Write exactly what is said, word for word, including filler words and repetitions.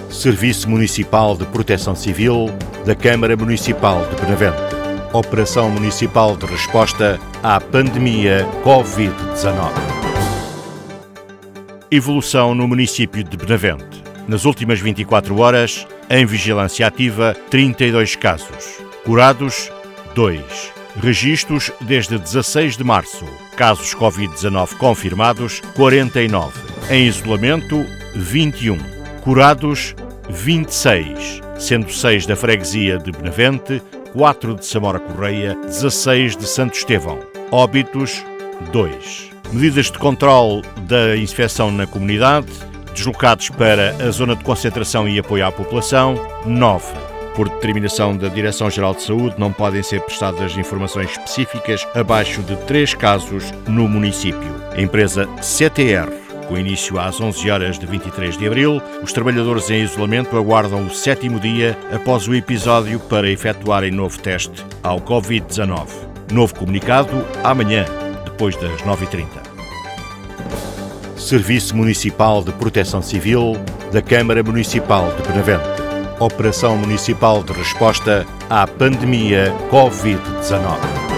Serviço Municipal de Proteção Civil da Câmara Municipal de Benavente. Operação Municipal de Resposta à Pandemia covid dezanove. Evolução no município de Benavente. Nas últimas vinte e quatro horas, em vigilância ativa, trinta e dois casos. Curados, dois. Registros desde dezasseis de março. Casos covid dezanove confirmados, quarenta e nove. Em isolamento, vinte e um. Curados, vinte e seis, sendo seis da freguesia de Benavente, quatro de Samora Correia, dezasseis de Santo Estevão. Óbitos, dois. Medidas de controle da infecção na comunidade, deslocados para a zona de concentração e apoio à população, nove. Por determinação da Direção-Geral de Saúde, não podem ser prestadas informações específicas abaixo de três casos no município. A empresa C T R, com início às onze horas de vinte e três de abril, os trabalhadores em isolamento aguardam o sétimo dia após o episódio para efetuarem novo teste ao covid dezanove. Novo comunicado amanhã, depois das nove e trinta. Serviço Municipal de Proteção Civil da Câmara Municipal de Benavente. Operação Municipal de Resposta à Pandemia covid dezanove.